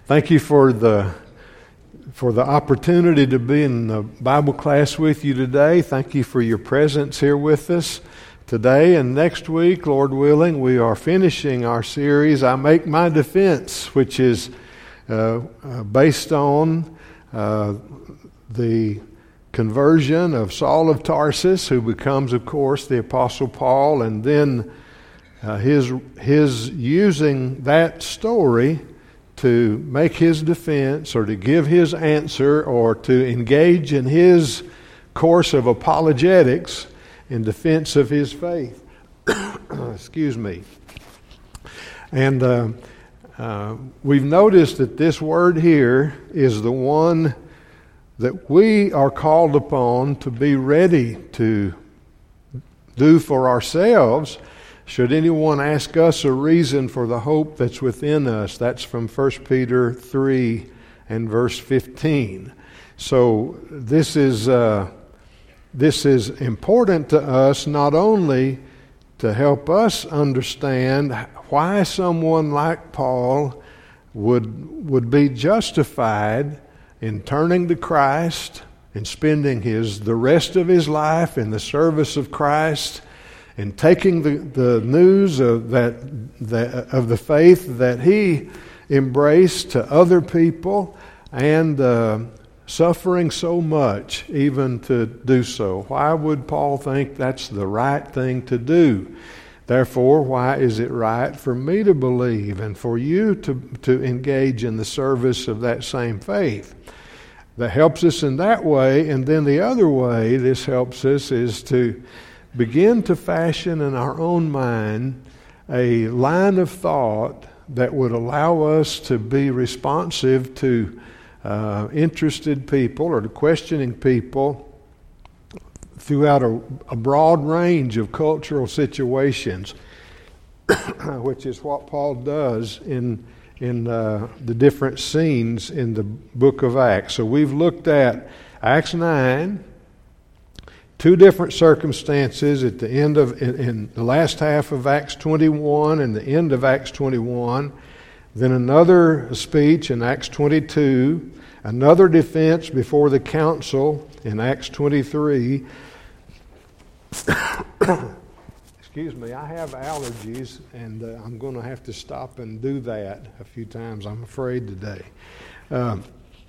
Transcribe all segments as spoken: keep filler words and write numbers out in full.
Thank you for the for the opportunity to be in the Bible class with you today. Thank you for your presence here with us today. And next week, Lord willing, we are finishing our series, I Make My Defense, which is uh, uh, based on uh, the conversion of Saul of Tarsus, who becomes, of course, the Apostle Paul, and then uh, his his using that story to make his defense or to give his answer or to engage in his course of apologetics in defense of his faith. Excuse me. And uh, uh, we've noticed that this word here is the one that we are called upon to be ready to do for ourselves should anyone ask us a reason for the hope that's within us. That's from First Peter three and verse fifteen. So this is uh, this is important to us, not only to help us understand why someone like Paul would would be justified in turning to Christ and spending his the rest of his life in the service of Christ, and taking the, the news of that, that of the faith that he embraced to other people, and uh, suffering so much even to do so. Why would Paul think that's the right thing to do? Therefore, why is it right for me to believe and for you to, to engage in the service of that same faith? That helps us in that way. And then the other way this helps us is to begin to fashion in our own mind a line of thought that would allow us to be responsive to uh, interested people or to questioning people throughout a, a broad range of cultural situations, which is what Paul does in in uh, the different scenes in the book of Acts. So we've looked at Acts nine, two different circumstances at the end of, in, in the last half of Acts twenty-one and the end of Acts twenty-one, then another speech in Acts twenty-two, another defense before the council in Acts twenty-three. Excuse me, I have allergies, and uh, I'm going to have to stop and do that a few times, I'm afraid, today. Um,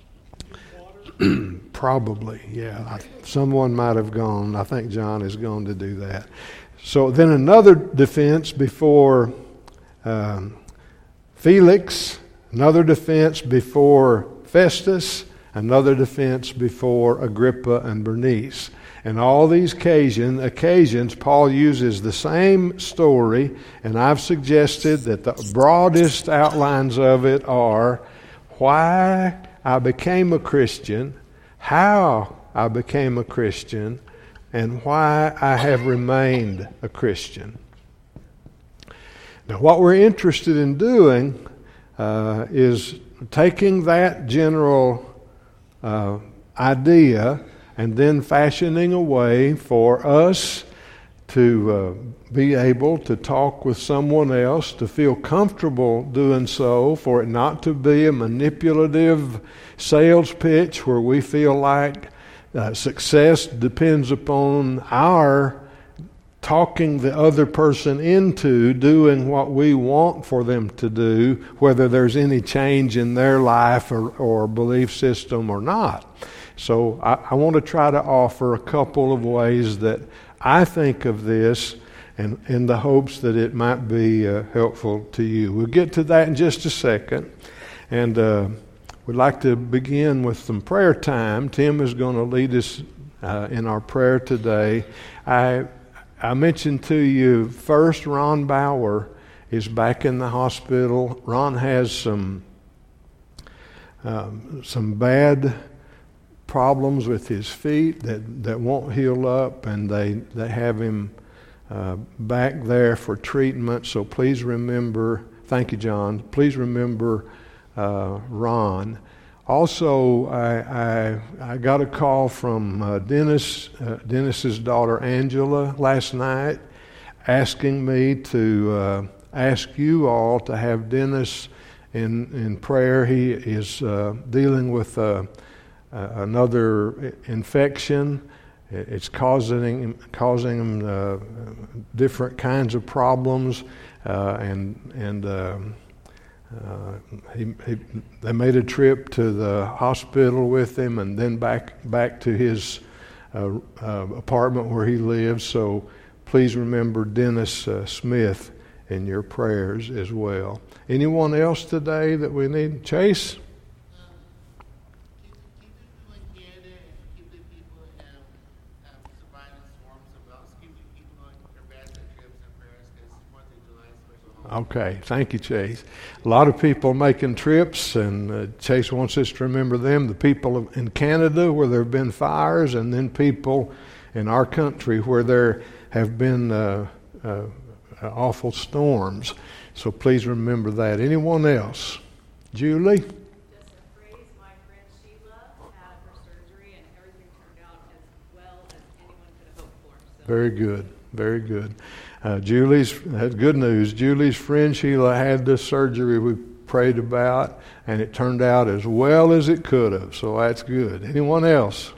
Probably, yeah. I, someone might have gone. I think John is going to do that. So then another defense before um, Felix, another defense before Festus, another defense before Agrippa and Bernice. And all these occasion, occasions, Paul uses the same story, and I've suggested that the broadest outlines of it are why I became a Christian, how I became a Christian, and why I have remained a Christian. Now, what we're interested in doing uh, is taking that general uh, idea and then fashioning a way for us to uh, be able to talk with someone else, to feel comfortable doing so, for it not to be a manipulative sales pitch where we feel like uh, success depends upon our talking the other person into doing what we want for them to do, whether there's any change in their life or, or belief system or not. So I, I want to try to offer a couple of ways that I think of this, and in the hopes that it might be uh, helpful to you. We'll get to that in just a second. And uh, we'd like to begin with some prayer time. Tim is going to lead us uh, in our prayer today. I I mentioned to you first, Ron Bauer is back in the hospital. Ron has some um, some bad problems with his feet that, that won't heal up, and they, they have him uh, back there for treatment. So please remember, thank you, John, please remember uh, Ron. Also, I, I I got a call from uh, Dennis, uh, Dennis's daughter Angela last night, asking me to uh, ask you all to have Dennis in in prayer. He is uh, dealing with uh, uh, another infection. It's causing causing him uh, different kinds of problems, uh, and and uh, uh, he, he they made a trip to the hospital with him, and then back back to his uh, uh, apartment where he lives. So please remember Dennis uh, Smith in your prayers as well. Anyone else today that we need? Chase? Okay, thank you, Chase. A lot of people making trips, and uh, Chase wants us to remember them. The people in Canada where there have been fires, and then people in our country where there have been uh, uh, awful storms. So please remember that. Anyone else? Julie? Just a phrase, my friend Sheila had her surgery, and everything turned out as well as anyone could have hoped for. So. Very good, very good. Uh, Julie's had good news. Julie's friend Sheila had this surgery we prayed about, and it turned out as well as it could have. So that's good. Anyone else?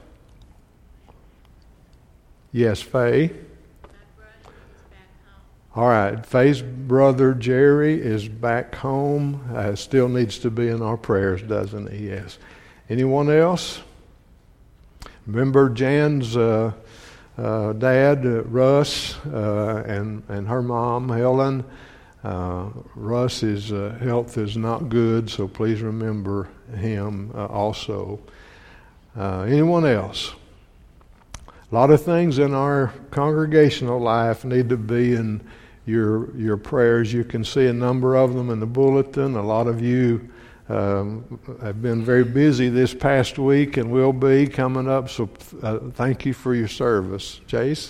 Yes, Faye. All right, Faye's brother Jerry is back home. Uh, still needs to be in our prayers, doesn't he? Yes. Anyone else? Remember Jan's uh, uh, dad, uh, Russ, uh, and and her mom, Helen. Uh, Russ's uh, health is not good, so please remember him uh, also. Uh, anyone else? A lot of things in our congregational life need to be in your your prayers. You can see a number of them in the bulletin. A lot of you um, have been very busy this past week and will be coming up, so uh, thank you for your service. Chase?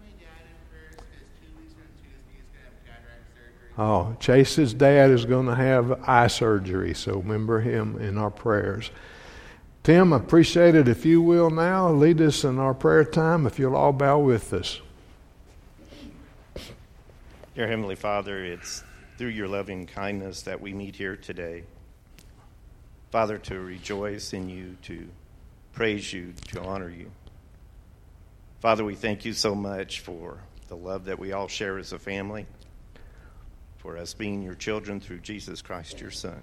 Oh, Chase's dad is going to have eye surgery, so remember him in our prayers. Tim, I appreciate it. If you will now, lead us in our prayer time, if you'll all bow with us. Dear Heavenly Father, it's through your loving kindness that we meet here today. Father, to rejoice in you, to praise you, to honor you. Father, we thank you so much for the love that we all share as a family, for us being your children through Jesus Christ, your Son.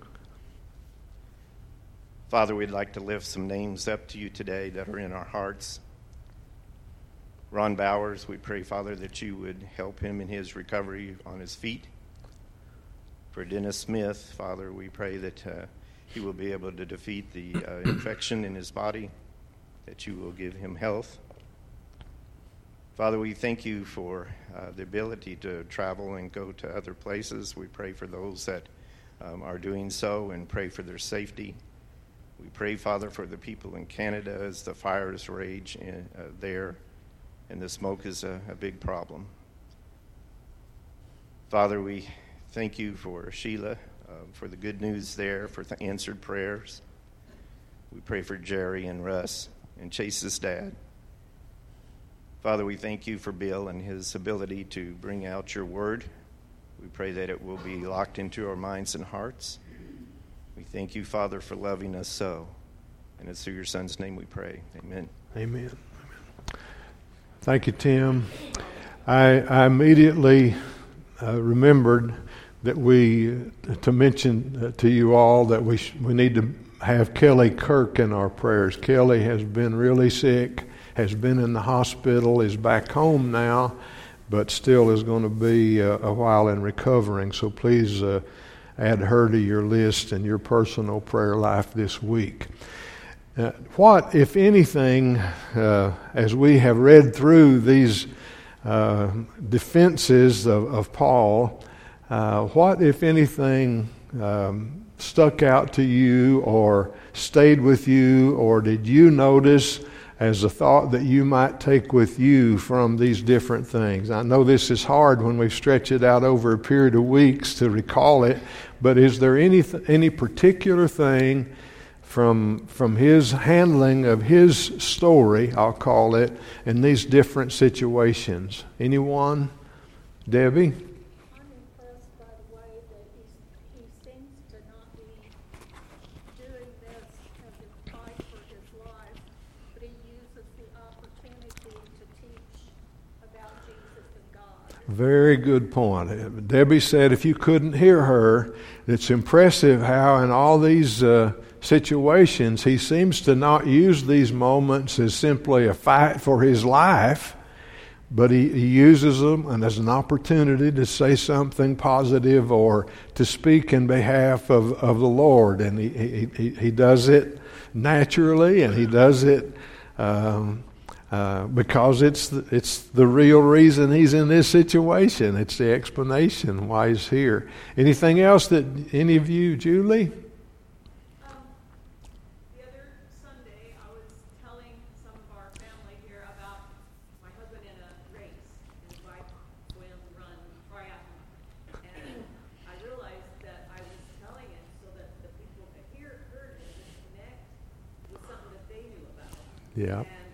Father, we'd like to lift some names up to you today that are in our hearts. Ron Bowers, we pray, Father, that you would help him in his recovery on his feet. For Dennis Smith, Father, we pray that uh, he will be able to defeat the uh, infection in his body, that you will give him health. Father, we thank you for uh, the ability to travel and go to other places. We pray for those that um, are doing so and pray for their safety. We pray, Father, for the people in Canada as the fires rage in, uh, there, and the smoke is a, a big problem. Father, we thank you for Sheila, uh, for the good news there, for the answered prayers. We pray for Jerry and Russ and Chase's dad. Father, we thank you for Bill and his ability to bring out your word. We pray that it will be locked into our minds and hearts. We thank you, Father, for loving us so. And it's through your Son's name we pray. Amen. Amen. Thank you, Tim. I, I immediately uh, remembered that we, to mention to you all that we sh- we need to have Kelly Kirk in our prayers. Kelly has been really sick, has been in the hospital, is back home now, but still is going to be uh, a while in recovering. So please uh, add her to your list and your personal prayer life this week. Uh, what, if anything, uh, as we have read through these uh, defenses of, of Paul, uh, what, if anything, um, stuck out to you or stayed with you, or did you notice as a thought that you might take with you from these different things? I know this is hard when we stretch it out over a period of weeks to recall it, but is there any any particular thing from from his handling of his story, I'll call it, in these different situations? Anyone? Debbie? I'm impressed by the way that he, he seems to not be Very good point. Debbie said if you couldn't hear her, it's impressive how in all these uh, situations he seems to not use these moments as simply a fight for his life, but he, he uses them and as an opportunity to say something positive or to speak in behalf of, of the Lord. And he, he, he, he does it naturally, and he does it um, Uh, because it's the, it's the real reason he's in this situation. It's the explanation why he's here. Anything else that any of you, Julie? Um, the other Sunday, I was telling some of our family here about my husband in a race. His wife swim, run, triathlon. And I realized that I was telling it so that the people that hear heard it and connect with something that they knew about. Yeah. And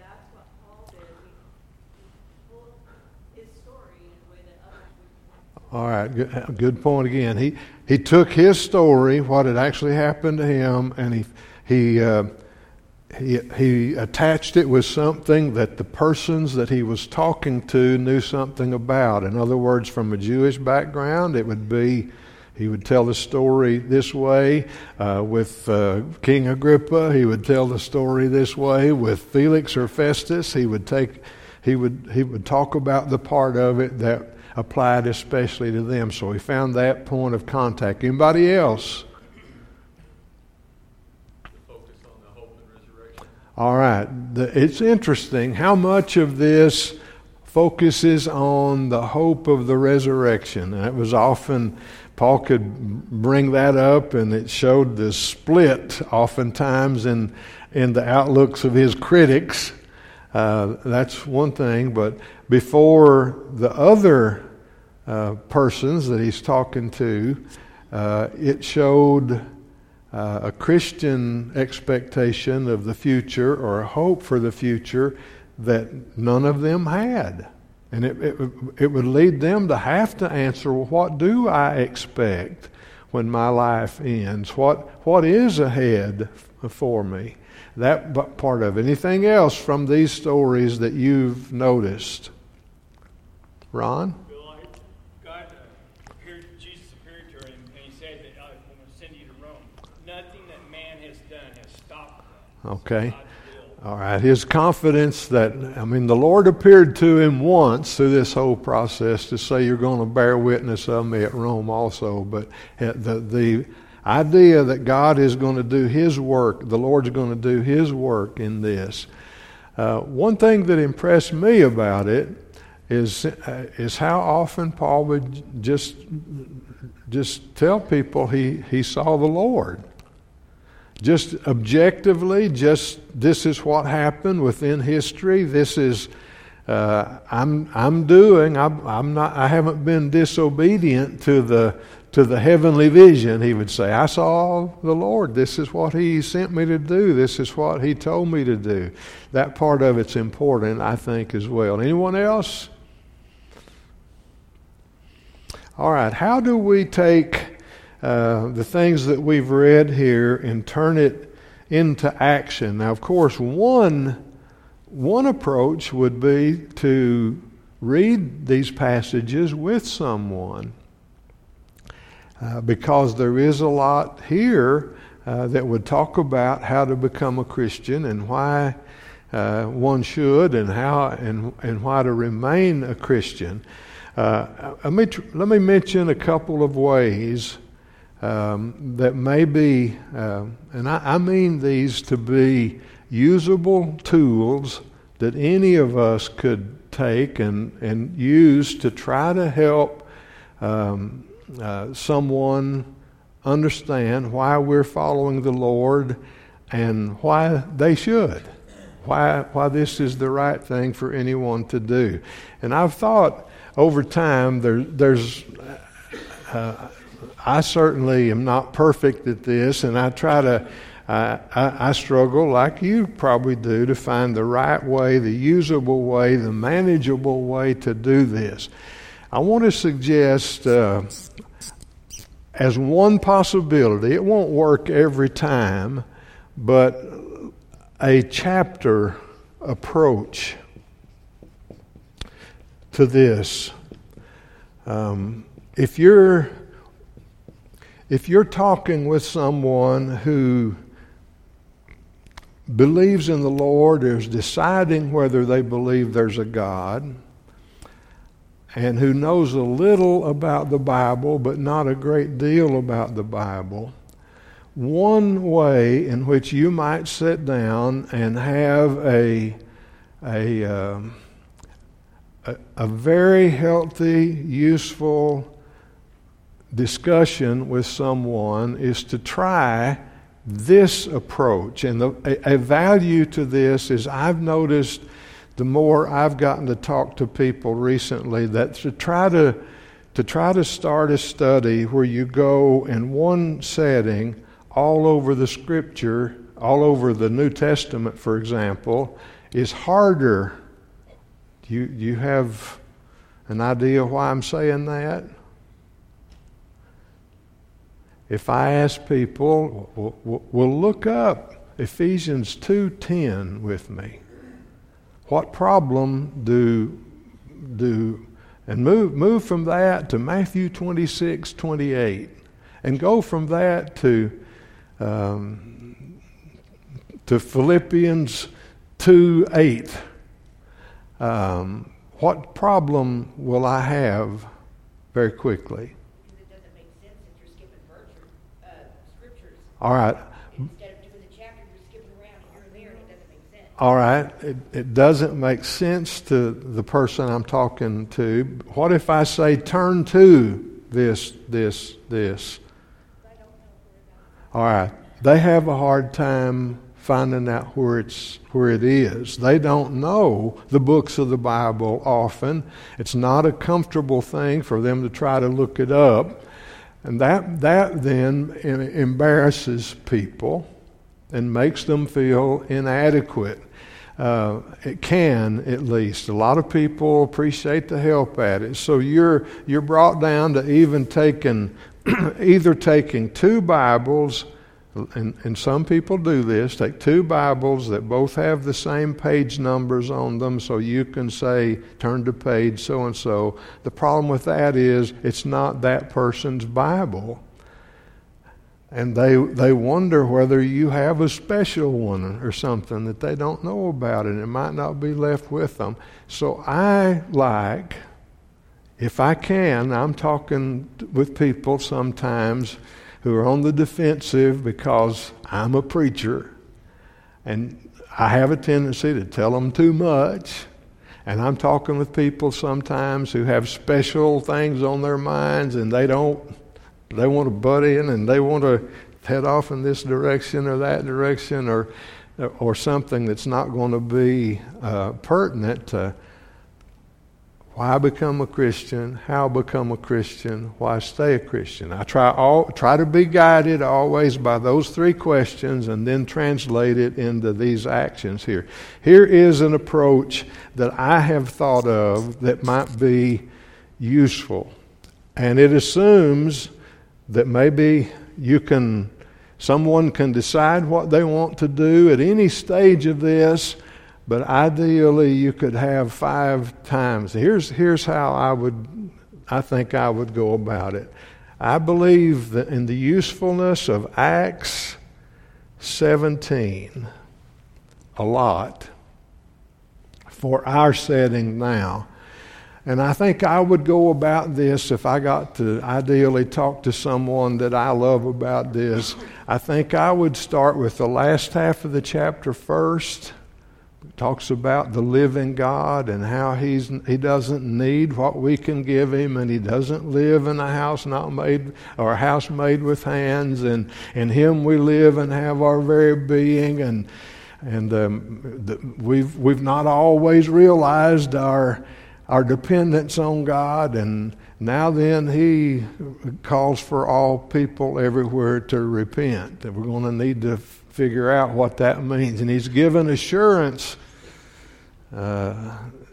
All right, good, good point again. He he took his story, what had actually happened to him, and he he uh, he he attached it with something that the persons that he was talking to knew something about. In other words, from a Jewish background, it would be he would tell the story this way uh, with uh, King Agrippa. He would tell the story this way with Felix or Festus. He would take he would he would talk about the part of it that applied especially to them. So he found that point of contact. Anybody else? Focus on the hope and resurrection. All right. The, it's interesting how much of this focuses on the hope of the resurrection. And it was often, Paul could bring that up, and it showed the split oftentimes in, in the outlooks of his critics. Uh, that's one thing, but before the other uh, persons that he's talking to, uh, it showed uh, a Christian expectation of the future or a hope for the future that none of them had. And it, it, it would lead them to have to answer, well, what do I expect when my life ends? What What is ahead for me? That part of it. Anything else from these stories that you've noticed? Ron? Well, God appeared, Jesus appeared to him, and he said that I'm going to send you to Rome. Nothing that man has done has stopped that. Okay. All right. His confidence that, I mean, the Lord appeared to him once through this whole process to say you're going to bear witness of me at Rome also. But the the idea that God is going to do His work, the Lord's going to do His work in this. Uh, one thing that impressed me about it is uh, is how often Paul would just just tell people he, he saw the Lord. Just objectively, just this is what happened within history. This is uh, I'm I'm doing. I'm, I'm not. I haven't been disobedient to the to the heavenly vision. He would say, I saw the Lord. This is what He sent me to do. This is what He told me to do. That part of it's important, I think, as well. Anyone else? All right. How do we take Uh, the things that we've read here and turn it into action? Now, of course, one one approach would be to read these passages with someone, uh, because there is a lot here uh, that would talk about how to become a Christian and why uh, one should, and how and and why to remain a Christian. Uh, let me tr- let me mention a couple of ways Um, that may be, uh, and I, I mean these to be usable tools that any of us could take and, and use to try to help um, uh, someone understand why we're following the Lord and why they should, why why this is the right thing for anyone to do. And I've thought over time there, there's uh, I certainly am not perfect at this, and I try to, uh, I, I struggle like you probably do to find the right way, the usable way, the manageable way to do this. I want to suggest uh, as one possibility, it won't work every time, but a chapter approach to this. Um, if you're if you're talking with someone who believes in the Lord, or is deciding whether they believe there's a God, and who knows a little about the Bible but not a great deal about the Bible, one way in which you might sit down and have a a um, a, a very healthy, useful discussion with someone is to try this approach. And the, a, a value to this is, I've noticed the more I've gotten to talk to people recently, that to try to to try to start a study where you go in one setting all over the Scripture, all over the New Testament, for example, is harder. You you have an idea why I'm saying that? If I ask people, we'll, we'll look up Ephesians two ten with me. What problem do do and move move from that to Matthew twenty-six twenty-eight, and go from that to um, to Philippians two eight. Um, what problem will I have very quickly? It doesn't make sense if you're skipping virtue, uh, scriptures. All right. Instead of doing the chapter, you're skipping around here and there, and it doesn't make sense. All right. It, it doesn't make sense to the person I'm talking to. What if I say, turn to this, this, this? All right. They have a hard time finding out where it's where it is. They don't know the books of the Bible often. It's not a comfortable thing for them to try to look it up. And that that then embarrasses people and makes them feel inadequate. Uh, it can, at least. A lot of people appreciate the help at it. So you're you're brought down to even taking either taking two Bibles. And, and some people do this, take two Bibles that both have the same page numbers on them, so you can say, turn to page so-and-so. The problem with that is it's not that person's Bible. And they they wonder whether you have a special one or something that they don't know about, and it might not be left with them. So I like, if I can, I'm talking with people sometimes who are on the defensive because I'm a preacher, and I have a tendency to tell them too much. And I'm talking with people sometimes who have special things on their minds, and they don't, they want to butt in and they want to head off in this direction or that direction, or or something that's not going to be uh, pertinent to why become a Christian, how become a Christian, why stay a Christian. I try all try to be guided always by those three questions, and then translate it into these actions here. Here is an approach that I have thought of that might be useful. And it assumes that maybe you can, someone can decide what they want to do at any stage of this. But ideally, you could have five times. Here's here's how I would, I think I would go about it. I believe that in the usefulness of Acts seventeen a lot for our setting now. And I think I would go about this if I got to ideally talk to someone that I love about this. I think I would start with the last half of the chapter first. It talks about the living God and how he's he doesn't need what we can give him, and he doesn't live in a house not made or a house made with hands, and in him we live and have our very being, and and um, the, we've we've not always realized our our dependence on God, and now then he calls for all people everywhere to repent. That we're going to need to figure out what that means. And he's given assurance uh,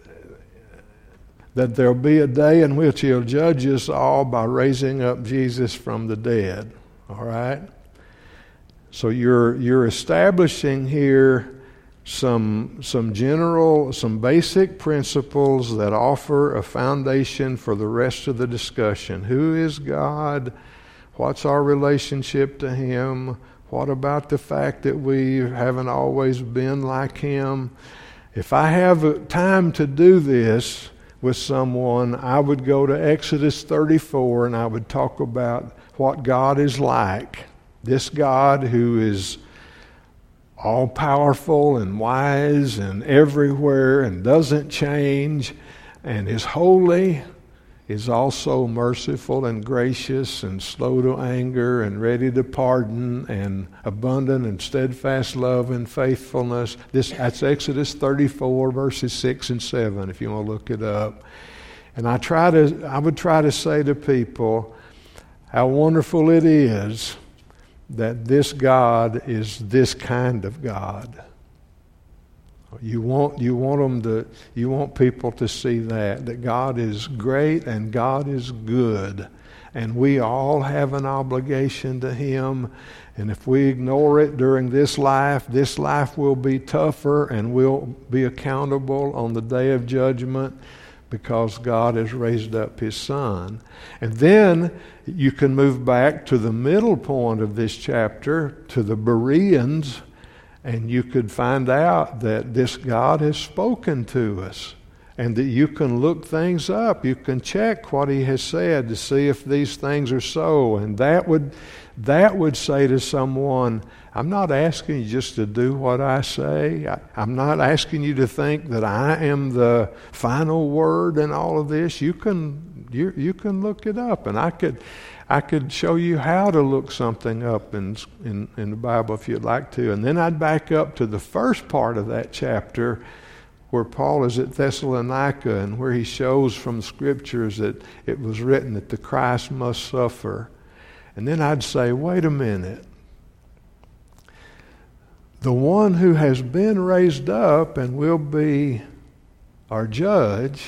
that there'll be a day in which he'll judge us all by raising up Jesus from the dead. All right? So you're you're establishing here some some general, some basic principles that offer a foundation for the rest of the discussion. Who is God? What's our relationship to Him? What about the fact that we haven't always been like Him? If I have time to do this with someone, I would go to Exodus thirty-four and I would talk about what God is like. This God who is all-powerful and wise and everywhere and doesn't change and is holy, is also merciful and gracious and slow to anger and ready to pardon and abundant and steadfast love and faithfulness. This, that's Exodus thirty-four, verses six and seven, if you want to look it up. And I try to, I would try to say to people how wonderful it is that this God is this kind of God. You want you want them to you want people to see that that God is great and God is good, and we all have an obligation to Him. And if we ignore it during this life, this life will be tougher, and we'll be accountable on the day of judgment, because God has raised up His Son. And then you can move back to the middle point of this chapter, to the Bereans, and you could find out that this God has spoken to us, and that you can look things up. You can check what He has said to see if these things are so. And that would that would say to someone, I'm not asking you just to do what I say. I, I'm not asking you to think that I am the final word in all of this. You can you you can look it up, and I could I could show you how to look something up in, in in the Bible if you'd like to. And then I'd back up to the first part of that chapter, where Paul is at Thessalonica and where he shows from Scriptures that it was written that the Christ must suffer. And then I'd say, wait a minute. The one who has been raised up and will be our judge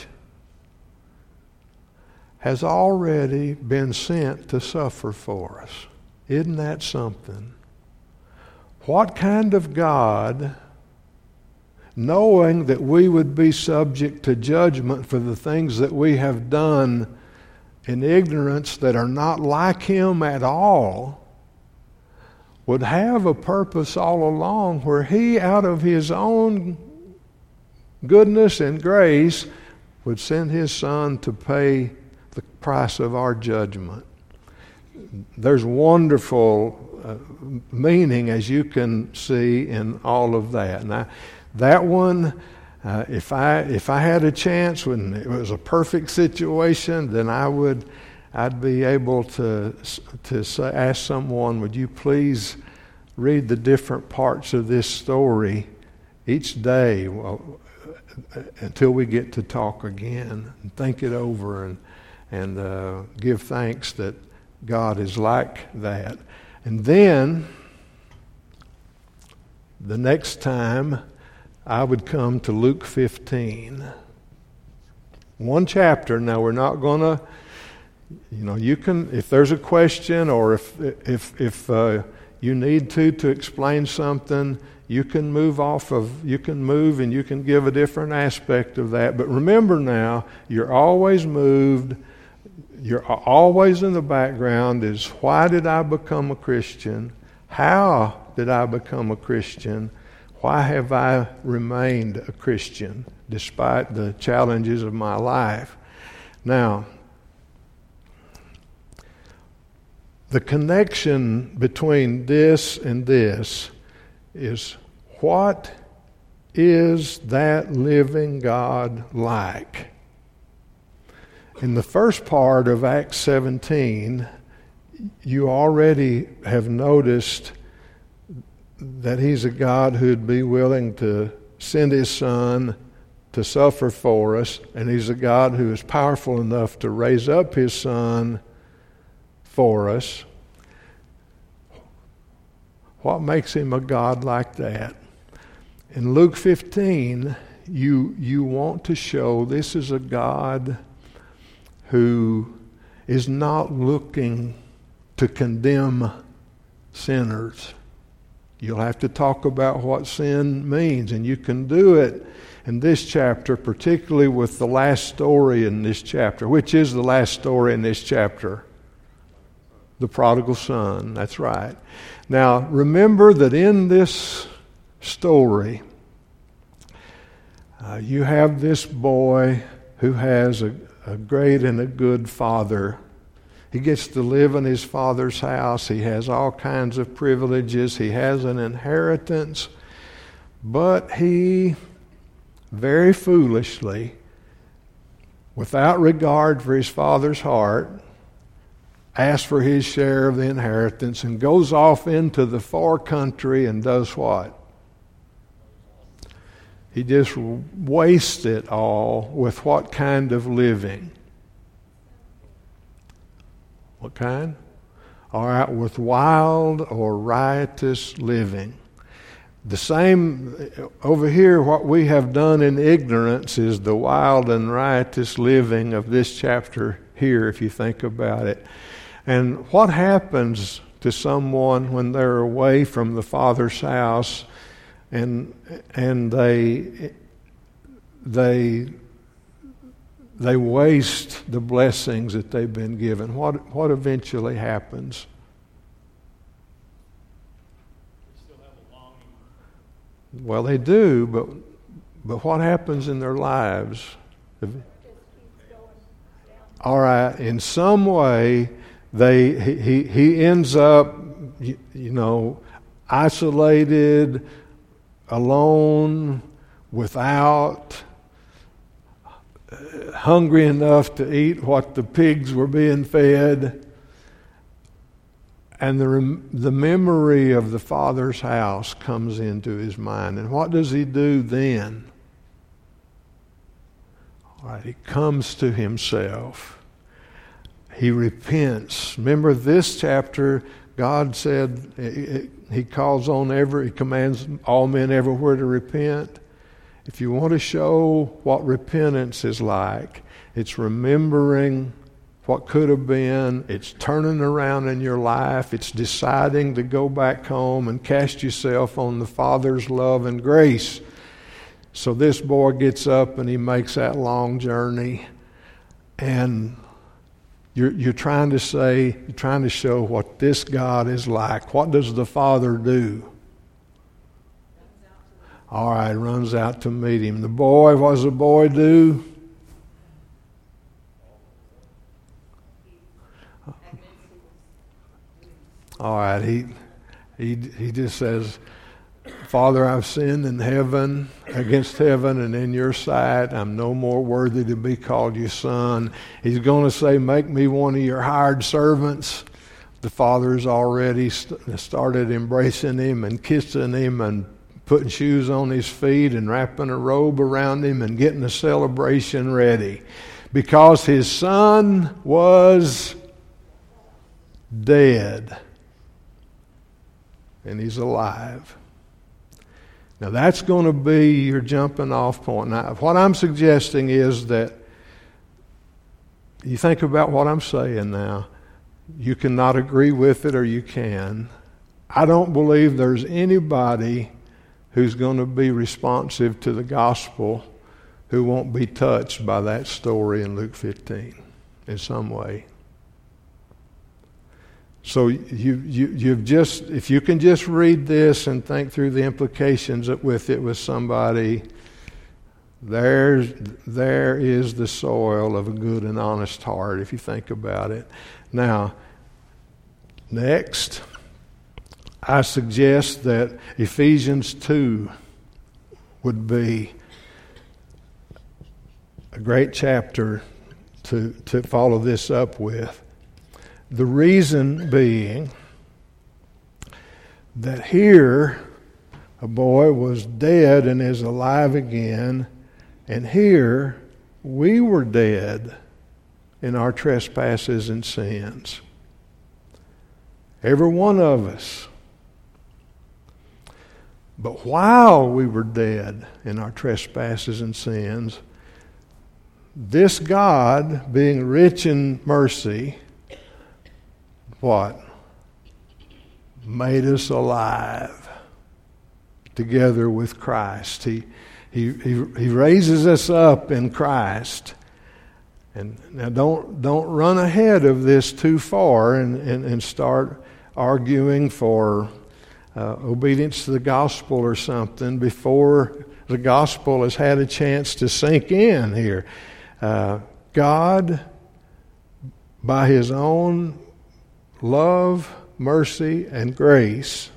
has already been sent to suffer for us. Isn't that something? What kind of God, knowing that we would be subject to judgment for the things that we have done in ignorance that are not like Him at all, would have a purpose all along where He, out of His own goodness and grace, would send His Son to pay the price of our judgment. There's wonderful uh, meaning, as you can see, in all of that. Now, that one, uh, if I if I had a chance, when it was a perfect situation, then I would I'd be able to to say, ask someone, would you please read the different parts of this story each day, well, until we get to talk again, and think it over, and and uh, give thanks that God is like that. And then the next time I would come to Luke fifteen. One chapter. Now, we're not going to, you know, you can, if there's a question, or if if if uh, you need to to explain something, you can move off of, you can move and you can give a different aspect of that. But remember now, you're always moved, you're always in the background is, why did I become a Christian? How did I become a Christian? Why have I remained a Christian despite the challenges of my life? Now, the connection between this and this is, what is that living God like? In the first part of Acts seventeen, you already have noticed that He's a God who'd be willing to send His Son to suffer for us, and He's a God who is powerful enough to raise up His Son for us. What makes Him a God like that? In Luke fifteen, you you want to show this is a God who is not looking to condemn sinners. You'll have to talk about what sin means, and you can do it in this chapter, particularly with the last story in this chapter. Which is the last story in this chapter? The prodigal son. That's right. Now, remember that in this story, uh, you have this boy who has a, a great and a good father. He gets to live in his father's house. He has all kinds of privileges. He has an inheritance. But he, very foolishly, without regard for his father's heart, asks for his share of the inheritance and goes off into the far country and does what? He just wastes it all with what kind of living? What kind? All right, with wild or riotous living. The same, over here, what we have done in ignorance is the wild and riotous living of this chapter here, if you think about it. And what happens to someone when they're away from the Father's house and and they they They waste the blessings that they've been given? What what eventually happens? They still have a longing. Well, they do, but but what happens in their lives? All right, in some way, they he he ends up, you, you know, isolated, alone, without. Hungry enough to eat what the pigs were being fed, and the rem- the memory of the Father's house comes into his mind. And what does he do then? All right, he comes to himself. He repents. Remember this chapter, God said he calls on every, he commands all men everywhere to repent. If you want to show what repentance is like, it's remembering what could have been. It's turning around in your life. It's deciding to go back home and cast yourself on the Father's love and grace. So this boy gets up and he makes that long journey. And you're, you're trying to say, you're trying to show what this God is like. What does the Father do? All right, runs out to meet him. The boy, what does the boy do? All right, he he he just says, Father, I've sinned in heaven, against heaven and in your sight. I'm no more worthy to be called your son. He's going to say, make me one of your hired servants. The father's already st- started embracing him and kissing him and putting shoes on his feet and wrapping a robe around him and getting a celebration ready. Because his son was dead and he's alive. Now that's going to be your jumping off point. Now what I'm suggesting is that you think about what I'm saying now. You cannot agree with it or you can. I don't believe there's anybody who's going to be responsive to the gospel who won't be touched by that story in Luke fifteen in some way. So you, you, you've just, if you can just read this and think through the implications with it with somebody, there's, there is the soil of a good and honest heart, if you think about it. Now, next, I suggest that Ephesians two would be a great chapter to, to follow this up with. The reason being that here a boy was dead and is alive again, and here we were dead in our trespasses and sins. Every one of us. But while we were dead in our trespasses and sins, this God, being rich in mercy, what? Made us alive together with Christ. He, he, he, he raises us up in Christ. And now don't, don't run ahead of this too far and, and, and start arguing for uh, obedience to the gospel or something before the gospel has had a chance to sink in here. Uh, God, by His own love, mercy, and grace,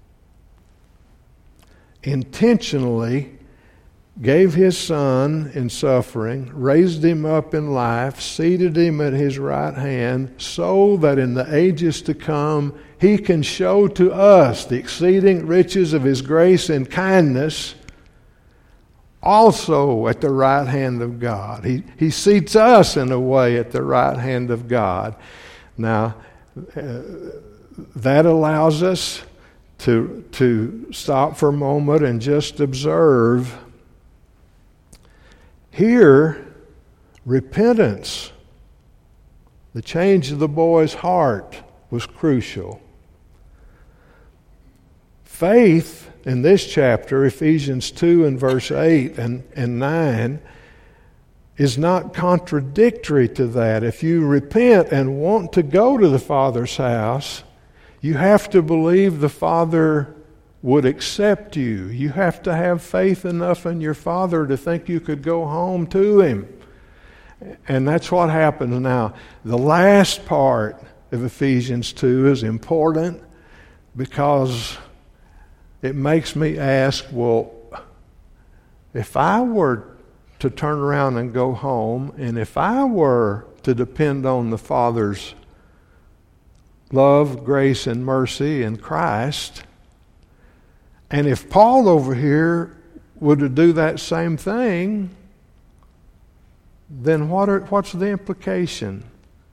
intentionally gave His Son in suffering, raised Him up in life, seated Him at His right hand, so that in the ages to come He can show to us the exceeding riches of His grace and kindness also at the right hand of God. He, he seats us in a way at the right hand of God. Now, uh, that allows us to, to stop for a moment and just observe. Here, repentance, the change of the boy's heart, was crucial. Faith in this chapter, Ephesians two and verse eight and, and nine, is not contradictory to that. If you repent and want to go to the Father's house, you have to believe the Father would accept you. You have to have faith enough in your Father to think you could go home to Him. And that's what happens now. The last part of Ephesians two is important because it makes me ask, well, if I were to turn around and go home, and if I were to depend on the Father's love, grace, and mercy in Christ, and if Paul over here were to do that same thing, then what are, what's the implication?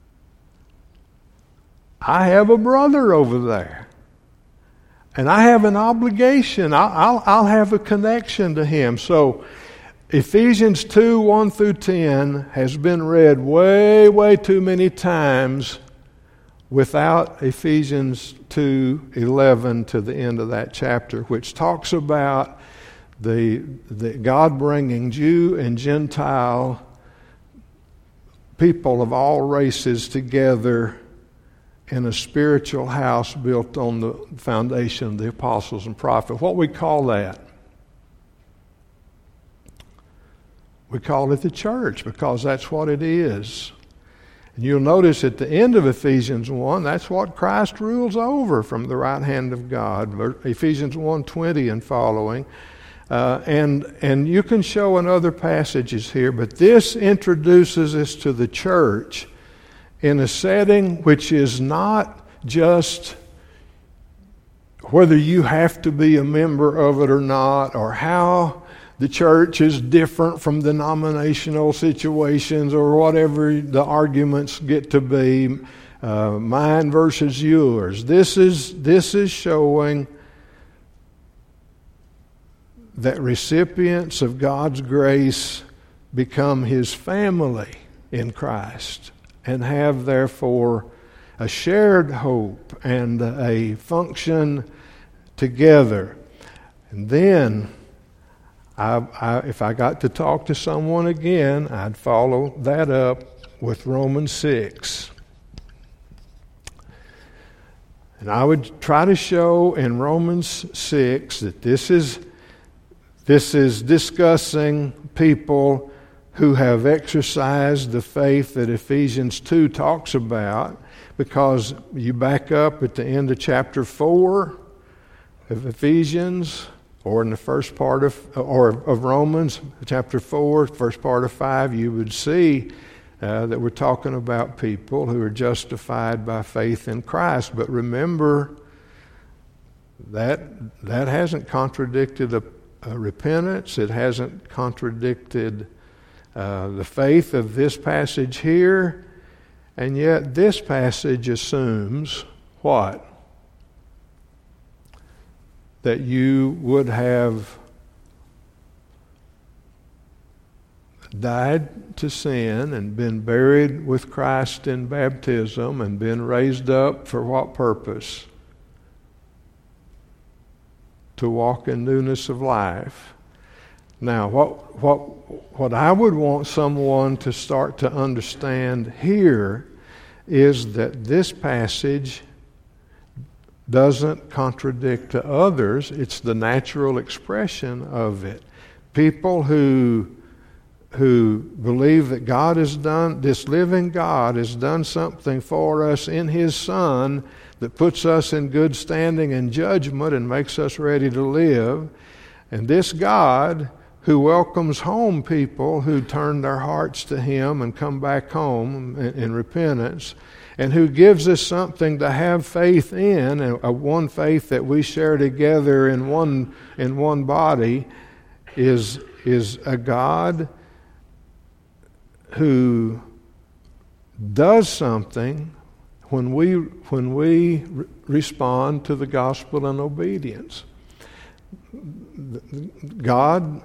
I have a brother over there. And I have an obligation. I'll, I'll, I'll have a connection to him. So Ephesians two, one through ten has been read way, way too many times without Ephesians two, eleven to the end of that chapter, which talks about the, the God bringing Jew and Gentile people of all races together in a spiritual house built on the foundation of the apostles and prophets. What we call that? We call it the church because that's what it is. And you'll notice at the end of Ephesians one, that's what Christ rules over from the right hand of God. Ephesians one twenty and following. Uh, and, and you can show in other passages here, but this introduces us to the church in a setting which is not just whether you have to be a member of it or not, or how the church is different from denominational situations or whatever the arguments get to be, uh, mine versus yours. This is, this is showing that recipients of God's grace become His family in Christ, and have, therefore, a shared hope and a function together. And then, I, I, if I got to talk to someone again, I'd follow that up with Romans six. And I would try to show in Romans six that this is, this is discussing people who have exercised the faith that Ephesians two talks about, because you back up at the end of chapter four of Ephesians, or in the first part of or of Romans, chapter four, first part of five, you would see uh, that we're talking about people who are justified by faith in Christ. But remember, that that hasn't contradicted a, a repentance. It hasn't contradicted Uh, the faith of this passage here, and yet this passage assumes what? That you would have died to sin and been buried with Christ in baptism and been raised up for what purpose? to walk in newness of life. Now, what what what I would want someone to start to understand here is that this passage doesn't contradict to others. It's the natural expression of it. People who who believe that God has done, this living God has done something for us in His Son that puts us in good standing and judgment and makes us ready to live. And this God who welcomes home people who turn their hearts to Him and come back home in, in repentance, and who gives us something to have faith in, a, a one faith that we share together in one in one body, is is a God who does something when we when we re- respond to the gospel in obedience. God,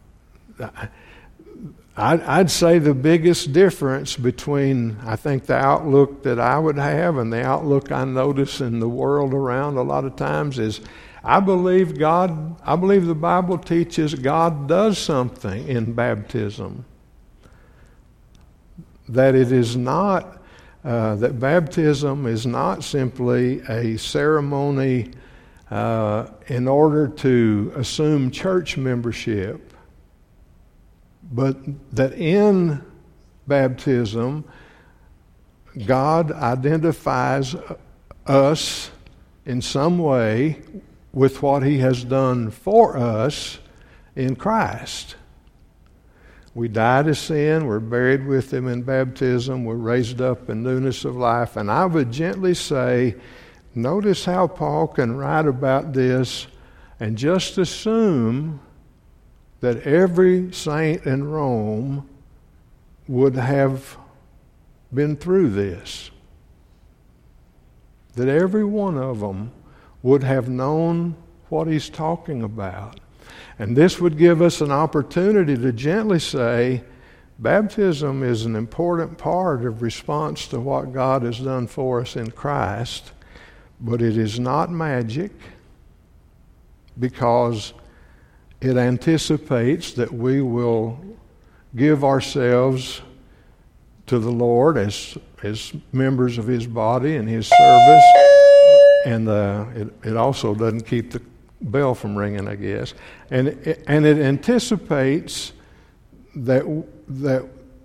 I'd, I'd say the biggest difference between, I think, the outlook that I would have and the outlook I notice in the world around a lot of times is, I believe God, I believe the Bible teaches God does something in baptism. That it is not, uh, that baptism is not simply a ceremony uh, in order to assume church membership, but that in baptism, God identifies us in some way with what He has done for us in Christ. We die to sin, we're buried with Him in baptism, we're raised up in newness of life. And I would gently say, notice how Paul can write about this and just assume that every saint in Rome would have been through this. That every one of them would have known what he's talking about. And this would give us an opportunity to gently say, baptism is an important part of response to what God has done for us in Christ, but it is not magic, because it anticipates that we will give ourselves to the Lord as as members of His body and His service. And uh, it, it also doesn't keep the bell from ringing, I guess. And it, and it anticipates that that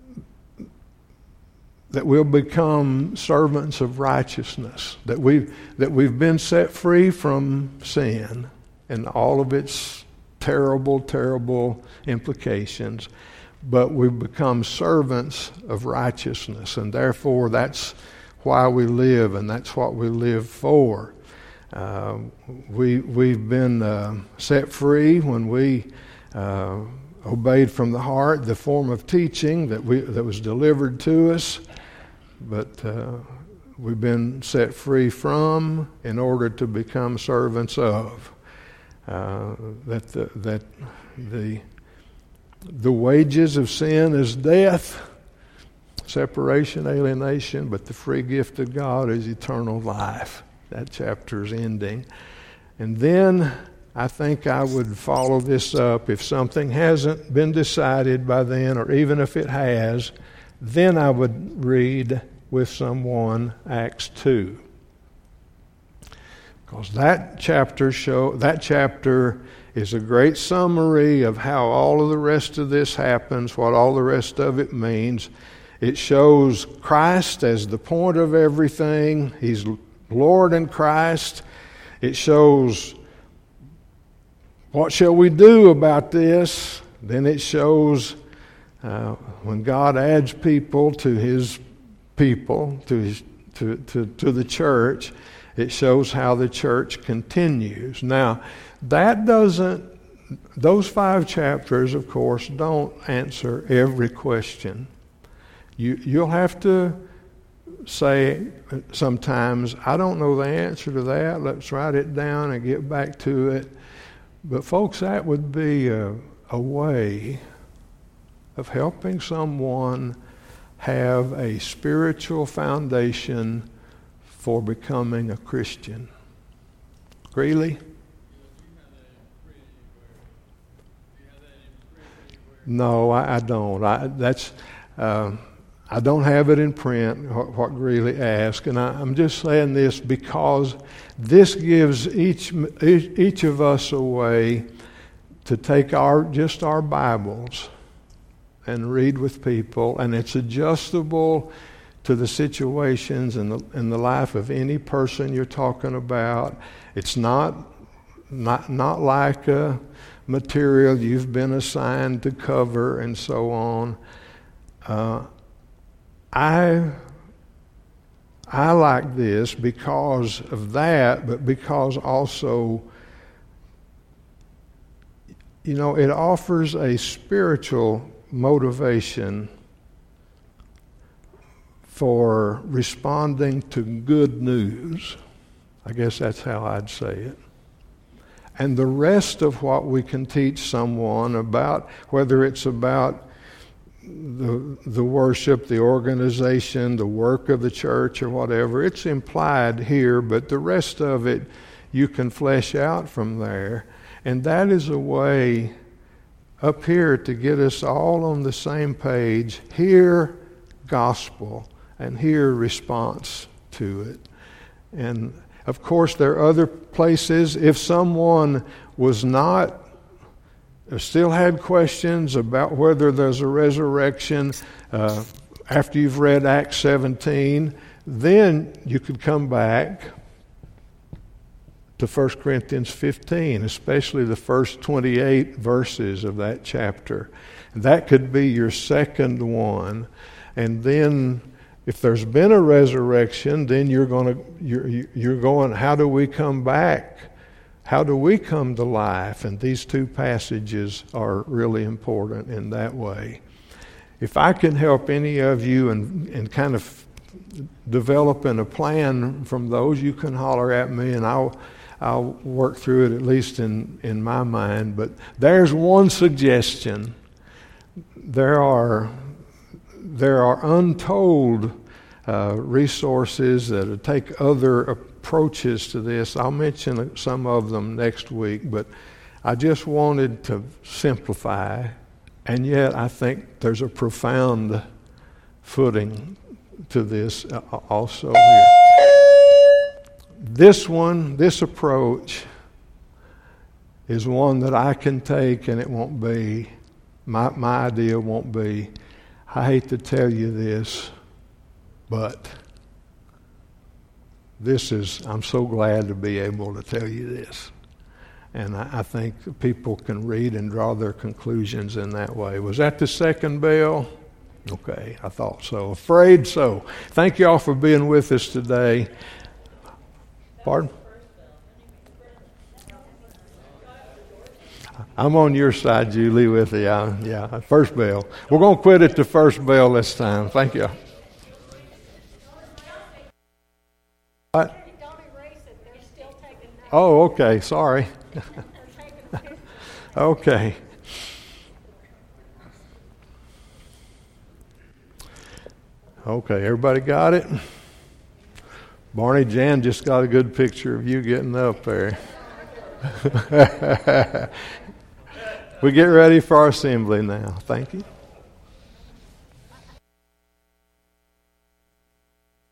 that we'll become servants of righteousness. That we that we've been set free from sin and all of its terrible, terrible implications, but we've become servants of righteousness, and therefore that's why we live, and that's what we live for. Uh, we we've been uh, set free when we uh, obeyed from the heart the form of teaching that we that was delivered to us, but uh, we've been set free from in order to become servants of. Uh, that the, that the the wages of sin is death, separation, alienation, but the free gift of God is eternal life. That chapter's ending. And then I think I would follow this up. If something hasn't been decided by then, or even if it has, then I would read with someone Acts two. Because that chapter show that chapter is a great summary of how all of the rest of this happens, what all the rest of it means. It shows Christ as the point of everything. He's Lord in Christ. It shows what shall we do about this. Then it shows uh, when God adds people to His people, to His to to, to the church. It shows how the church continues. Now, that doesn't, those five chapters, of course, don't answer every question. You, you'll have to say sometimes, I don't know the answer to that. Let's write it down and get back to it. But folks, that would be a, a way of helping someone have a spiritual foundation for becoming a Christian. Greeley? No, I, I don't. I, that's uh, I don't have it in print, what, what Greeley asked. And I, I'm just saying this because this gives each, each of us a way to take our just our Bibles and read with people. And it's adjustable to the situations in the, in the life of any person you're talking about. It's not, not, not like a material you've been assigned to cover and so on. Uh, I I like this because of that, but because also, you know, it offers a spiritual motivation for responding to good news. I guess that's how I'd say it. And the rest of what we can teach someone about, whether it's about the the worship, the organization, the work of the church or whatever, it's implied here, but the rest of it you can flesh out from there. And that is a way up here to get us all on the same page. Hear gospel and hear response to it. And of course there are other places. If someone was not still had questions about whether there's a resurrection uh, after you've read Acts seventeen, then you could come back to First Corinthians fifteen, especially the first twenty-eight verses of that chapter. That could be your second one. And then if there's been a resurrection, then you're going to you're you're going, how do we come back? How do we come to life? And these two passages are really important in that way. If I can help any of you in, in kind of developing a plan from those, you can holler at me and I'll I'll work through it, at least in, in my mind. But there's one suggestion. There are there are untold uh, resources that take other approaches to this. I'll mention some of them next week, but I just wanted to simplify, and yet I think there's a profound footing to this also here. This one, this approach is one that I can take, and it won't be, my, my idea won't be, I hate to tell you this, but this is, I'm so glad to be able to tell you this. And I, I think people can read and draw their conclusions in that way. Was that the second bell? Okay, I thought so. Afraid so. Thank you all for being with us today. Pardon? I'm on your side, Julie, with the, uh, yeah, first bell. We're going to quit at the first bell this time. Thank you. What? Oh, okay. Sorry. Okay. Okay, everybody got it? Barney Jan just got a good picture of you getting up there. We get ready for our assembly now. Thank you.